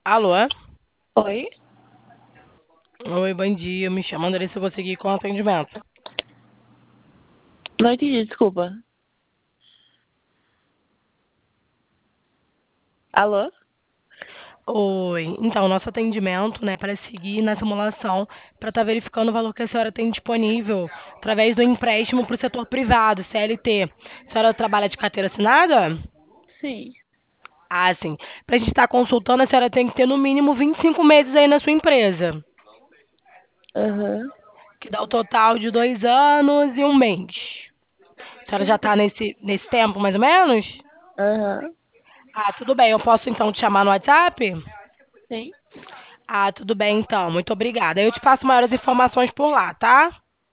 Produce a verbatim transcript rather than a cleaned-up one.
Alô? Oi? Oi, bom dia. Me chamo Andressa, eu vou seguir com o atendimento. Não entendi, desculpa. Alô? Oi, então, nosso atendimento, né, para seguir na simulação, para estar verificando o valor que a senhora tem disponível através do empréstimo para o setor privado, C L T. A senhora trabalha de carteira assinada? Sim. Ah, sim. Para a gente estar consultando, a senhora tem que ter no mínimo vinte e cinco meses aí na sua empresa, Aham. que dá o total de dois anos e um mês. A senhora já Sim. está nesse, nesse tempo, mais ou menos? Aham. Ah, tudo bem. Eu posso então te chamar no WhatsApp? Sim. Ah, tudo bem então. Muito obrigada. Eu te passo maiores informações por lá, tá?